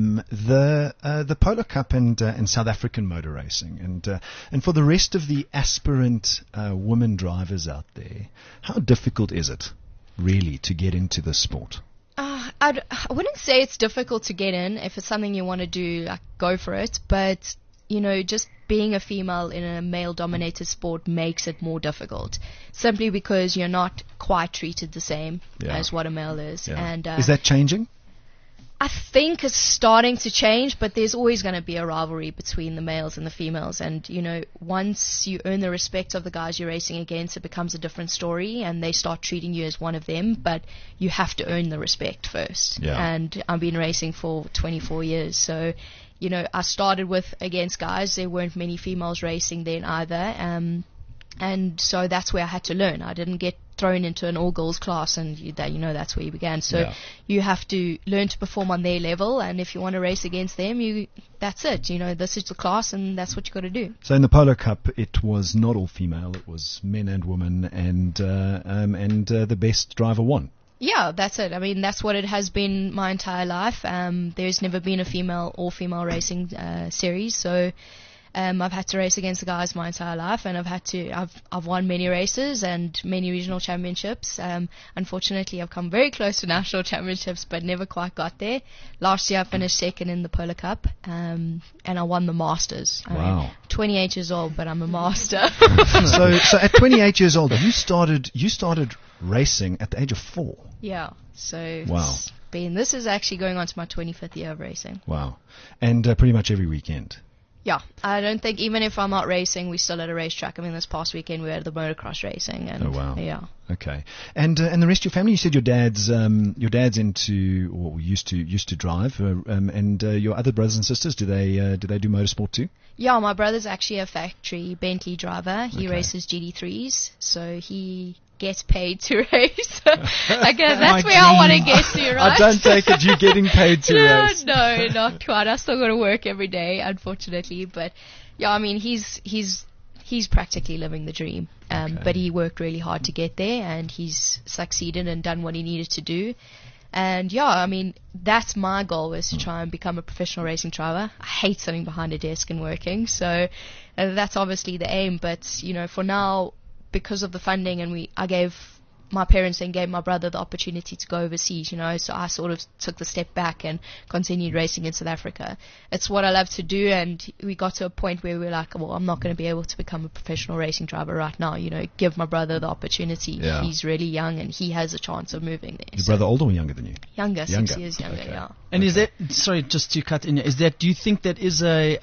the Polar Cup and South African motor racing, and for the rest of the aspirant women drivers out there, how difficult is it really to get into this sport? I wouldn't say it's difficult to get in. If it's something you want to do, go for it. But just being a female in a male-dominated sport makes it more difficult, simply because you're not quite treated the same as what a male is. Yeah. And is that changing? I think it's starting to change, but there's always going to be a rivalry between the males and the females. And, once you earn the respect of the guys you're racing against, it becomes a different story, and they start treating you as one of them. But you have to earn the respect first. Yeah. And I've been racing for 24 years, so I started against guys. There weren't many females racing then either. And so that's where I had to learn. I didn't get thrown into an all-girls class, and that's where you began. So you have to learn to perform on their level, and if you want to race against them, that's it. This is the class, and that's what you got to do. So in the Polar Cup, it was not all female. It was men and women, and the best driver won. Yeah, that's it. I mean, that's what it has been my entire life. There's never been a all-female racing series, so I've had to race against the guys my entire life, and I've won many races and many regional championships. Unfortunately, I've come very close to national championships, but never quite got there. Last year, I finished second in the Polar Cup, and I won the Masters. Wow. 28 years old, but I'm a master. So at 28 years old, you started racing at the age of 4. Yeah. So wow. This is actually going on to my 25th year of racing. Wow. And pretty much every weekend. Yeah, I don't think, even if I'm not racing, we're still at a racetrack. I mean, this past weekend we were at the motocross racing. And oh, wow. Yeah. Okay. And the rest of your family, you said your dad's into, or used to drive, and your other brothers and sisters, do they do motorsport too? Yeah, my brother's actually a factory Bentley driver. He races GT3s, so he gets paid to race. I guess that's where I want to get to, right? I don't take it you're getting paid to race. No, not quite. I still got to work every day, unfortunately. But yeah, I mean, he's practically living the dream. But he worked really hard to get there, and he's succeeded and done what he needed to do. And yeah, I mean, that's my goal, is to try and become a professional racing driver. I hate sitting behind a desk and working, so that's obviously the aim. But for now, because of the funding, and my parents then gave my brother the opportunity to go overseas, so I sort of took the step back and continued racing in South Africa. It's what I love to do, and we got to a point where we were like, well, I'm not going to be able to become a professional racing driver right now, give my brother the opportunity. Yeah. He's really young, and he has a chance of moving there. Your brother older or younger than you? Younger, 6 years younger, okay. yeah. And is that, sorry, just to cut in, do you think that is a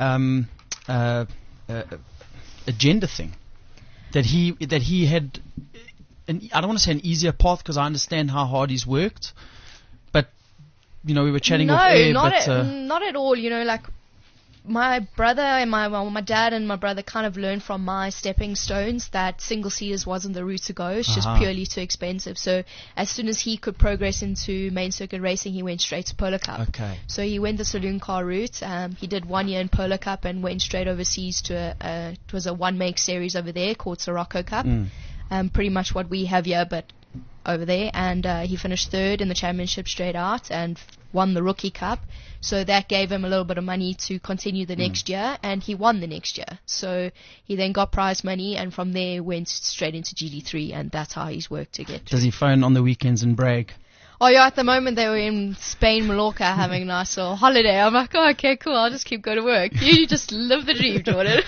gender thing? That he had, I don't want to say an easier path, because I understand how hard he's worked, but we were chatting off air. Not at all. Like my brother and my dad and my brother kind of learned from my stepping stones that single seaters wasn't the route to go. It's just purely too expensive. So as soon as he could progress into main circuit racing, he went straight to Polar Cup. Okay. So he went the saloon car route. He did 1 year in Polar Cup and went straight overseas to it was a one-make series over there called Sirocco Cup. Pretty much what we have here, but over there. And he finished third in the championship straight out and won the Rookie Cup. So that gave him a little bit of money to continue the next year, and he won the next year. So he then got prize money, and from there went straight into GD3, and that's how he's worked to get. Does he phone on the weekends and brag? Oh yeah, at the moment they were in Spain, Mallorca, having a nice little holiday. I'm like, oh, okay, cool, I'll just keep going to work. You just live the dream, Jordan.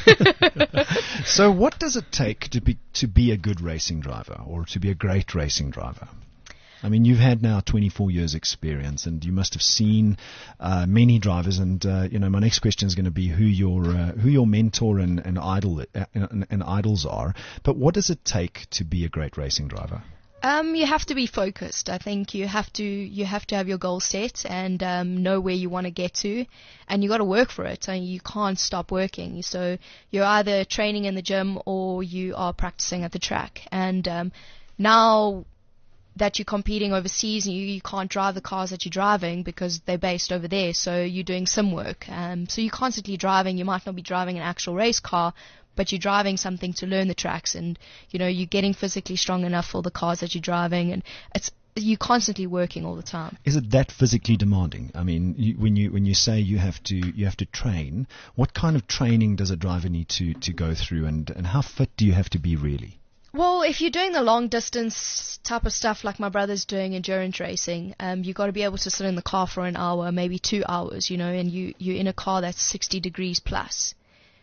So what does it take to be a good racing driver, or to be a great racing driver? I mean, you've had now 24 years experience, and you must have seen many drivers. And my next question is going to be who your mentor and idols are. But what does it take to be a great racing driver? You have to be focused. I think you have to have your goal set and know where you want to get to, and you got to work for it. And you can't stop working. So you're either training in the gym or you are practicing at the track. And now that you're competing overseas, and you can't drive the cars that you're driving because they're based over there. So you're doing sim work. So you're constantly driving. You might not be driving an actual race car, but you're driving something to learn the tracks, and you're getting physically strong enough for the cars that you're driving, and you're constantly working all the time. Is it that physically demanding? I mean, when you say you have to train, what kind of training does a driver need to go through, and how fit do you have to be really? Well, if you're doing the long distance type of stuff like my brother's doing, endurance racing, you got to be able to sit in the car for an hour, maybe 2 hours, and you're in a car that's 60 degrees plus.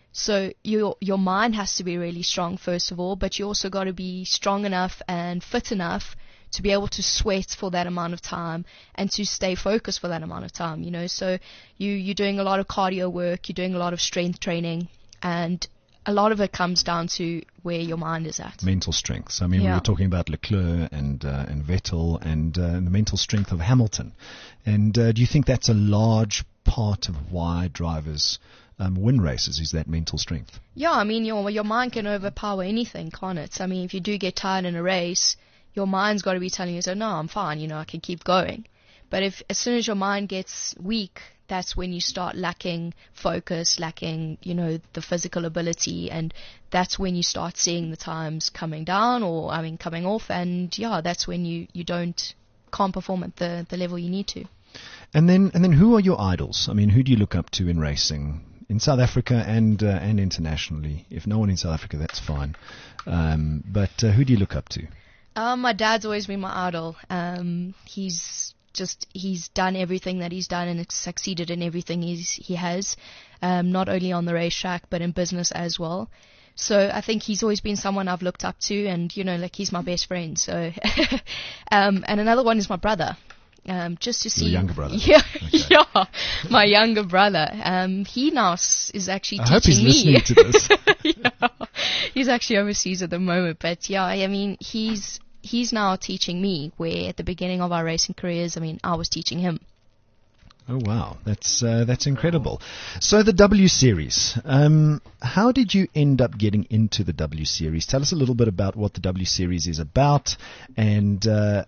So your mind has to be really strong, first of all, but you also got to be strong enough and fit enough to be able to sweat for that amount of time and to stay focused for that amount of time, So you're doing a lot of cardio work, you're doing a lot of strength training, and a lot of it comes down to where your mind is at. Mental strength. I mean, we were talking about Leclerc and Vettel and the mental strength of Hamilton. And do you think that's a large part of why drivers win races, is that mental strength? Yeah, I mean, your mind can overpower anything, can't it? I mean, if you do get tired in a race, your mind's got to be telling you, so no, I'm fine, I can keep going. But as soon as your mind gets weak, that's when you start lacking focus, lacking, the physical ability, and that's when you start seeing the times coming down coming off, and that's when you can't perform at the level you need to. And then who are your idols? I mean, who do you look up to in racing? In South Africa and internationally. If no one in South Africa, that's fine. But who do you look up to? My dad's always been my idol. He's done everything that he's done and succeeded in everything he has, not only on the racetrack but in business as well. So I think he's always been someone I've looked up to, and he's my best friend. So, and another one is my brother. Just to see your younger brother. Yeah, okay. My younger brother. He now is actually teaching me. I hope he's listening to this. He's actually overseas at the moment, but he's now teaching me, where at the beginning of our racing careers, I was teaching him. Oh wow, that's incredible. So the W Series, how did you end up getting into the W Series? Tell us a little bit about what the W Series is about, and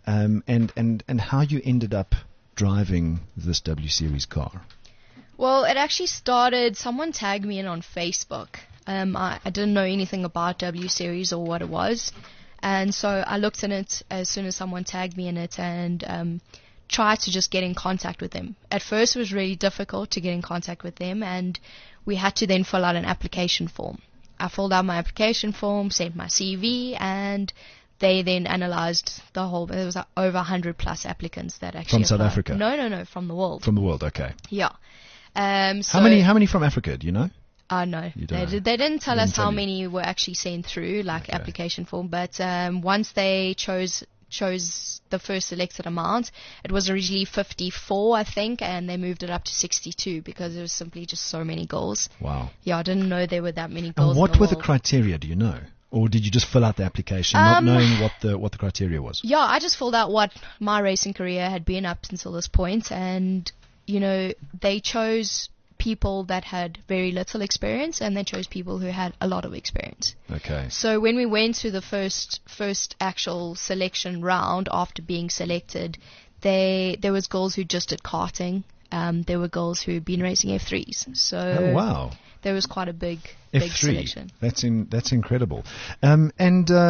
how you ended up driving this W Series car. Well, it actually started. Someone tagged me in on Facebook. I didn't know anything about W Series or what it was, and so I looked in it as soon as someone tagged me in it, and try to just get in contact with them. At first it was really difficult to get in contact with them, and we had to then fill out an application form. I filled out my application form, sent my CV, and they then analyzed the whole. There was over 100 plus applicants that actually from South Africa. No, from the world. From the world, okay. Yeah. How many from Africa? Do you know? No, they didn't tell us how many were actually sent through, application form. But once they chose the first selected amount, it was originally 54, I think, and they moved it up to 62 because there was simply just so many goals. Wow. Yeah, I didn't know there were that many goals. And what were the criteria? Do you know? Or did you just fill out the application not knowing what the criteria was? Yeah, I just filled out what my racing career had been up until this point, and they chose people that had very little experience, and they chose people who had a lot of experience. Okay. So when we went to the first actual selection round after being selected, there was girls who just did karting. There were girls who'd been racing F3s. So oh, wow. There was quite a big F3. selection. That's incredible.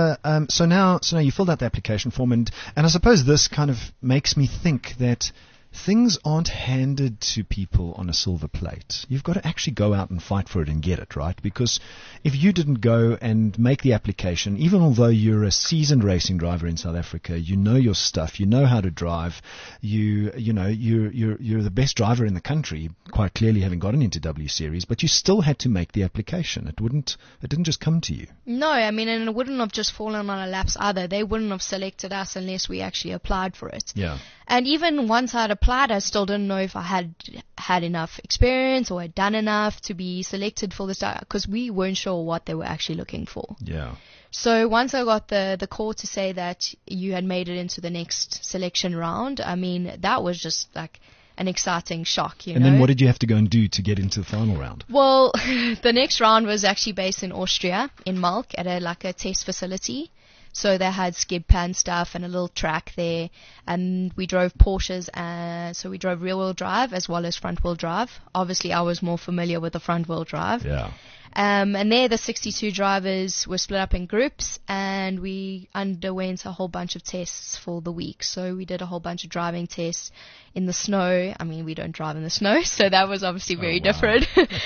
So now you filled out the application form, and I suppose this kind of makes me think that things aren't handed to people on a silver plate. You've got to actually go out and fight for it and get it, right? Because if you didn't go and make the application, even although you're a seasoned racing driver in South Africa, you know your stuff, you know how to drive, you're the best driver in the country, quite clearly having gotten into W Series, but you still had to make the application. It didn't just come to you. No, I mean, and it wouldn't have just fallen on our laps either. They wouldn't have selected us unless we actually applied for it. Yeah. And even once I'd applied, I still didn't know if I had enough experience or had done enough to be selected for this, because we weren't sure what they were actually looking for. Yeah. So once I got the call to say that you had made it into the next selection round, I mean, that was just like an exciting shock, you know. And then what did you have to go and do to get into the final round? Well, the next round was actually based in Austria, in Malk, at a test facility. So they had skid pan stuff and a little track there, and we drove Porsches, so we drove rear-wheel drive as well as front-wheel drive. Obviously, I was more familiar with the front-wheel drive. Yeah. And there the 62 drivers were split up in groups, and we underwent a whole bunch of tests for the week. So we did a whole bunch of driving tests in the snow. I mean, we don't drive in the snow, so that was obviously very different.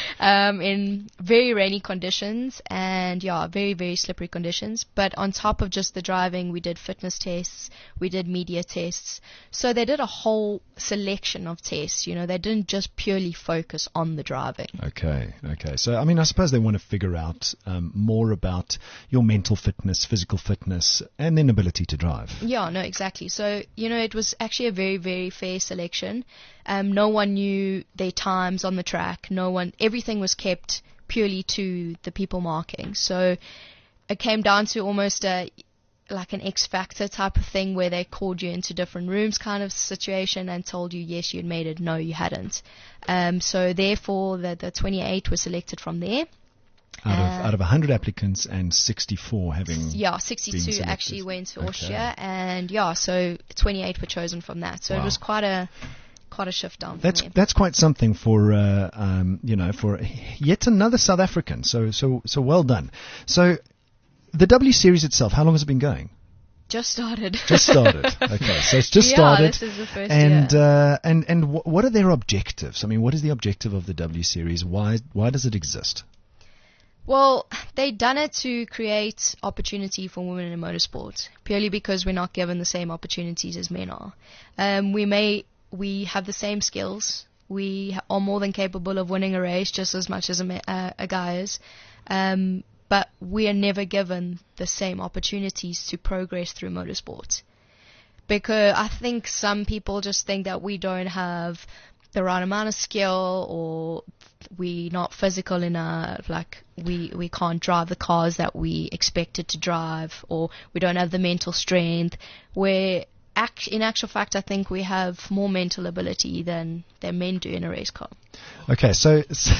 In very rainy conditions and, very, very slippery conditions. But on top of just the driving, we did fitness tests, we did media tests. So they did a whole selection of tests. You know, they didn't just purely focus on the driving. Okay. So, I mean, I suppose they want to figure out more about your mental fitness, physical fitness, and then ability to drive. Yeah, no, exactly. So, you know, it was actually a very, very fair selection. No one knew their times on the track. Everything was kept purely to the people marking. So it came down to almost like an X Factor type of thing, where they called you into different rooms kind of situation and told you, yes, you'd made it, no, you hadn't. So therefore, the 28 were selected from there. Out of 100 applicants and 64 having 62 actually went to Austria, and so 28 were chosen from that. So it was quite a shift down. That's quite something for for yet another South African. So well done. So the W Series itself, how long has it been going? Just started. Okay, so it's just started. This is the first year. And what are their objectives? I mean, what is the objective of the W Series? Why does it exist? Well, they've done it to create opportunity for women in motorsport, purely because we're not given the same opportunities as men are. We have the same skills. We are more than capable of winning a race just as much as a guy is. But we are never given the same opportunities to progress through motorsport. Because I think some people just think that we don't have the right amount of skill, or we're not physical enough, like we can't drive the cars that we expected to drive, or we don't have the mental strength, where in actual fact I think we have more mental ability than men do in a race car. Okay, so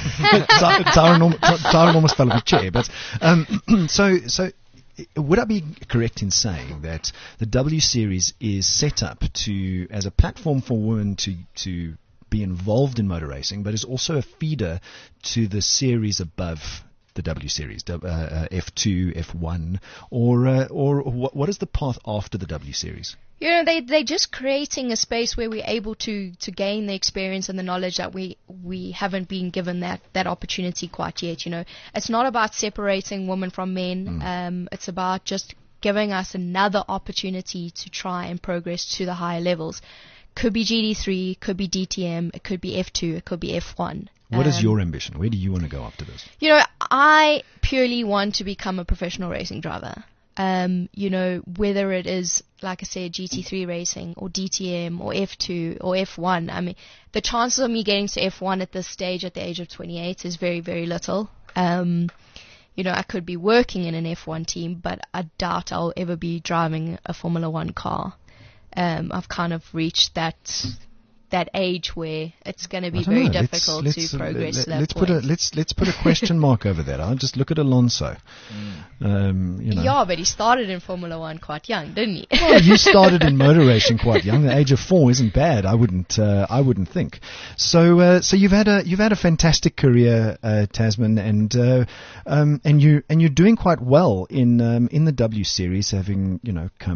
Tara almost fell off a chair, but so would I be correct in saying that the W Series is set up as a platform for women to be involved in motor racing, but is also a feeder to the series above the W Series, F2, F1, or what is the path after the W Series? You know, they're just creating a space where we're able to gain the experience and the knowledge that we haven't been given that opportunity quite yet. You know, it's not about separating women from men. It's about just giving us another opportunity to try and progress to the higher levels. Could be GT3, could be DTM, it could be F2, it could be F1. What is your ambition? Where do you want to go after this? You know, I purely want to become a professional racing driver. You know, whether it is, like I said, GT3 racing or DTM or F2 or F1. I mean, the chances of me getting to F1 at this stage, at the age of 28, is very, very little. You know, I could be working in an F1 team, but I doubt I'll ever be driving a Formula 1 car. I've kind of reached that age where it's going to be very difficult to progress. Let's put a question mark over that. I'll just look at Alonso. You know. Yeah, but he started in Formula 1 quite young, didn't he? Well, you started in motor racing quite young. The age of 4 isn't bad. I wouldn't think. So you've had a fantastic career, Tasman, and you're doing quite well in the W Series, having come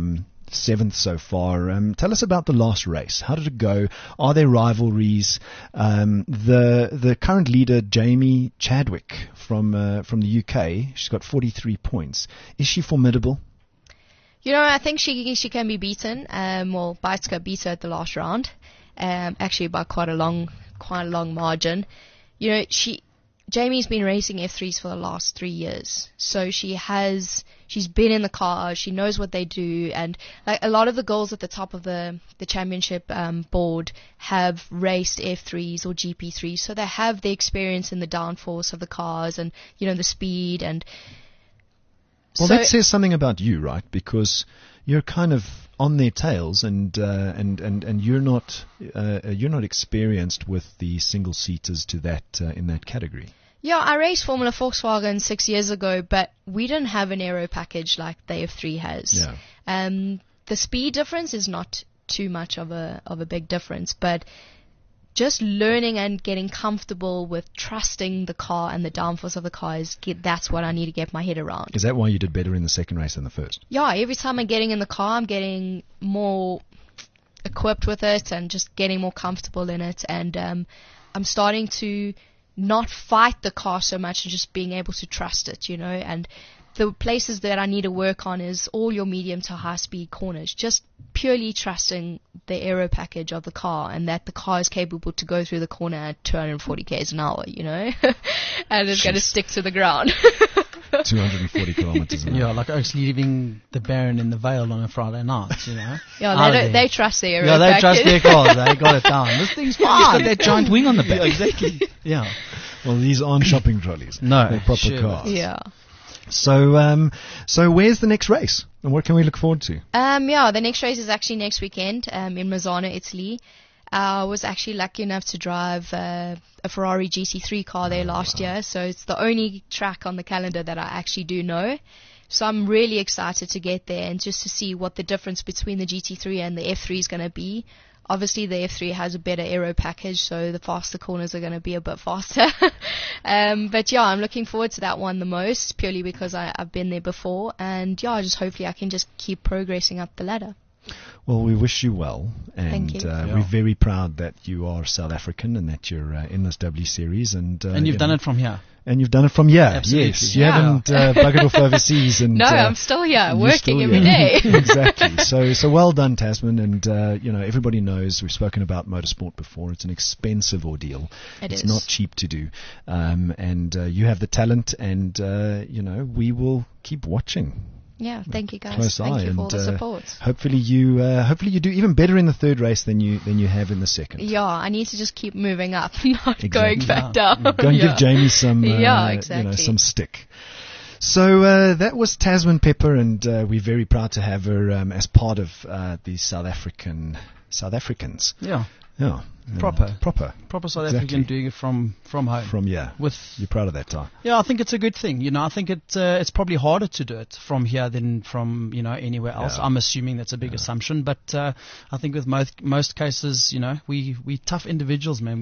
7th so far. Tell us about the last race. How did it go? Are there rivalries? The current leader, Jamie Chadwick from the UK, she's got 43 points. Is she formidable? I think she can be beaten. Beitske beat her at the last round, actually by quite a long margin. Jamie's been racing F3s for the last 3 years, so she's been in the car, she knows what they do, and like a lot of the girls at the top of the championship board have raced F3s or GP3s, so they have the experience in the downforce of the cars and the speed and. Well, that says something about you, right? Because you're kind of on their tails, and you're not experienced with the single seaters to that in that category. Yeah, I raced Formula Volkswagen 6 years ago, but we didn't have an aero package like the F3 has. Yeah. The speed difference is not too much of a big difference, but just learning and getting comfortable with trusting the car and the downforce of the car that's what I need to get my head around. Is that why you did better in the second race than the first? Yeah, every time I'm getting in the car, I'm getting more equipped with it and just getting more comfortable in it, and I'm starting to not fight the car so much and just being able to trust it, and the places that I need to work on is all your medium to high speed corners, just purely trusting the aero package of the car and that the car is capable to go through the corner at 240 k's an hour, and it's going to stick to the ground. 240 kilometers an hour. Yeah, like Oaks leaving the Baron in the Vale on a Friday night, Yeah, they trust their aero package. Yeah, they trust their cars. They got it down. This thing's fine. It's got that giant wing on the back. Yeah, exactly. Yeah. Well, these aren't shopping trolleys. No. They're proper cars. Yeah. So where's the next race, and what can we look forward to? The next race is actually next weekend in Mazzano, Italy. I was actually lucky enough to drive a Ferrari GT3 car there last year, so it's the only track on the calendar that I actually do know. So I'm really excited to get there and just to see what the difference between the GT3 and the F3 is going to be. Obviously, the F3 has a better aero package, so the faster corners are going to be a bit faster. But yeah, I'm looking forward to that one the most, purely because I've been there before. And yeah, hopefully I can just keep progressing up the ladder. Well, we wish you well, and Thank you. We're very proud that you are South African and that you're in this W Series. And you've done it from here. And you've done it from here. Absolutely. Yes, you haven't buggered off overseas. And no, I'm still here, working every day. Exactly. So well done, Tasman. And everybody knows we've spoken about motorsport before. It's an expensive ordeal. It's not cheap to do. And you have the talent, and we will keep watching. Yeah, thank you guys. Close thank eye, you for all and the support. Hopefully you do even better in the third race than you have in the second. Yeah, I need to just keep moving up, not going back down. Go and give Jamie some exactly. some stick. So that was Tasman Pepper, and we're very proud to have her as part of the South Africans. Yeah. Yeah. Proper South Exactly. African doing it from home. You're proud of that, Ty? Yeah, I think it's a good thing. I think it's probably harder to do it from here than from anywhere else. Yeah. I'm assuming that's a big assumption, but I think with most cases, we tough individuals, man.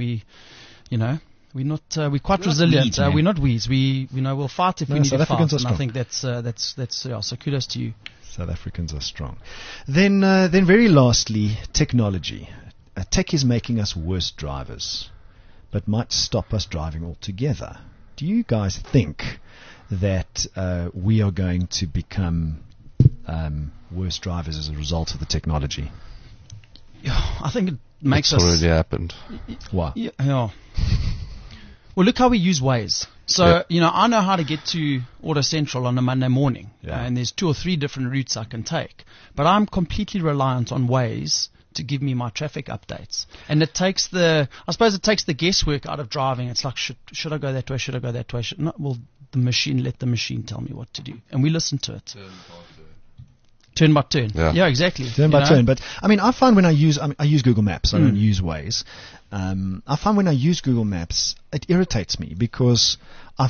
We're quite resilient. Weeds, we're not weeds. We'll fight if we need South to fight. Africans are And I strong. think that's so kudos to you. South Africans are strong. Then very lastly, technology. Tech is making us worse drivers, but might stop us driving altogether. Do you guys think that we are going to become worse drivers as a result of the technology? Yeah, I think it makes It's us. already happened. Why? Yeah. Well, look how we use Waze. So, I know how to get to Auto Central on a Monday morning. Yeah. And there's 2 or 3 different routes I can take. But I'm completely reliant on Waze to give me my traffic updates. And it takes the guesswork out of driving. It's like, should I go that way? Should I go that way? Let the machine tell me what to do. And we listen to it. Turn by turn. Yeah, exactly. Turn by turn. But I find when I use Google Maps, I don't use Waze. I find when I use Google Maps, it irritates me because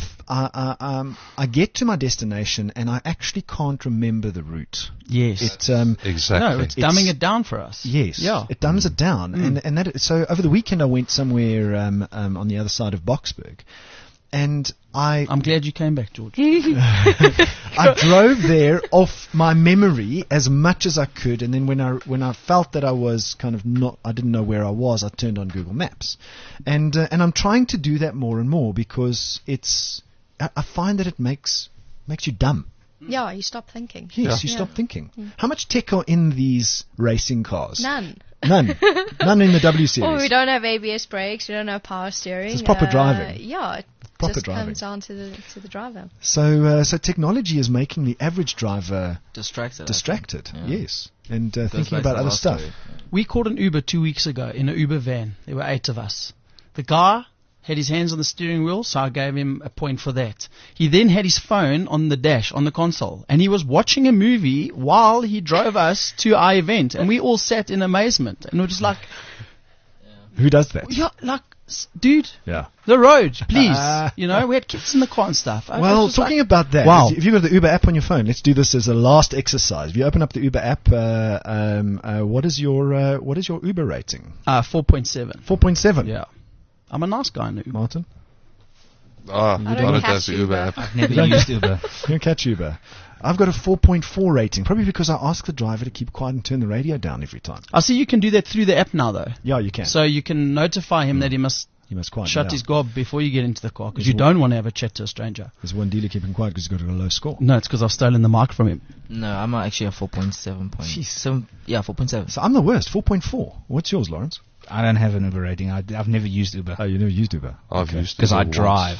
I get to my destination and I actually can't remember the route. Yes. Exactly. No, it's dumbing it down for us. Yes. Yeah. It dumbs it down. So over the weekend I went somewhere on the other side of Boksburg. and I'm glad you came back, George. I drove there off my memory as much as I could, and then when I felt that I was kind of I didn't know where I was, I turned on Google Maps, and I'm trying to do that more and more because I find that it makes you dumb. Yeah, you stop thinking. Yes, you stop thinking. How much tech are in these racing cars? None. None in the W Series. Well, we don't have ABS brakes. We don't have power steering. It's proper driving. Yeah, it proper just driving. comes down to the driver. So technology is making the average driver distracted. Yeah. Yes, and thinking about other stuff. We called an Uber 2 weeks ago in an Uber van. There were 8 of us. The guy had his hands on the steering wheel, so I gave him a point for that. He then had his phone on the dash, on the console, and he was watching a movie while he drove us to our event, and we all sat in amazement, and we're just like... Who does that? Yeah, like, dude, yeah. The road, please. We had kids in the car and stuff. Well, talking about that, wow. If you've got the Uber app on your phone, let's do this as a last exercise. If you open up the Uber app, what is your Uber rating? 4.7. 4.7? Yeah. I'm a nice guy in the Uber. Martin? I don't catch the Uber app. I've never used Uber. You don't catch Uber. I've got a 4.4 rating, probably because I ask the driver to keep quiet and turn the radio down every time. I see you can do that through the app now, though. Yeah, you can. So you can notify him that he must shut his gob before you get into the car, because you don't want to have a chat to a stranger. There's one dealer keeping quiet because he's got a low score. No, it's because I've stolen the mic from him. No, I'm actually a 4.7. Yeah, 4.7. So I'm the worst, 4.4. What's yours, Lawrence? I don't have an Uber rating. I've never used Uber. Oh, you never used Uber? I've used because Uber I drive.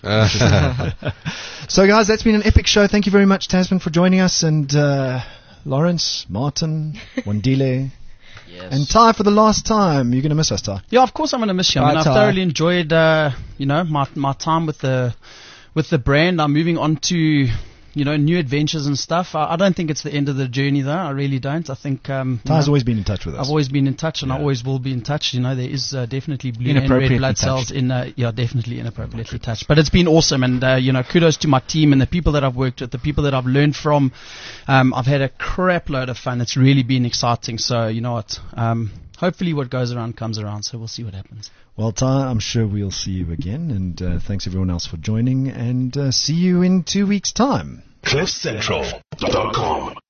So, guys, that's been an epic show. Thank you very much, Tasman, for joining us, and Lawrence, Martin, Wandile, and Ty for the last time. You're going to miss us, Ty. Yeah, of course I'm going to miss you. I've thoroughly enjoyed, my time with the brand. I'm moving on to new adventures and stuff. I don't think it's the end of the journey, though. I really don't. I think Ty's always been in touch with us. I've always been in touch, and I always will be in touch. There is definitely blue and red blood cells definitely inappropriately touched. But it's been awesome, and kudos to my team and the people that I've worked with, the people that I've learned from. I've had a crap load of fun. It's really been exciting. So you know what? Hopefully what goes around comes around, so we'll see what happens. Well, Ty, I'm sure we'll see you again, and thanks everyone else for joining, and see you in 2 weeks' time. CliffCentral.com